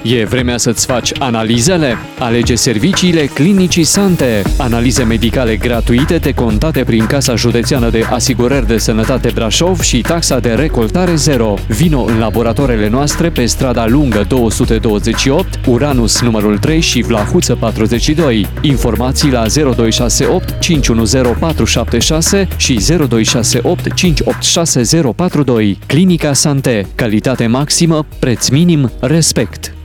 E vremea să-ți faci analizele? Alege serviciile Clinicii Sante. Analize medicale gratuite decontate prin Casa Județeană de Asigurări de Sănătate Brașov și taxa de recoltare zero. Vino în laboratoarele noastre pe strada Lungă 228, Uranus numărul 3 și Vlahuță 42. Informații la 0268 510 476 și 0268 586 042. Clinica Sante. Calitate maximă, preț minim, respect.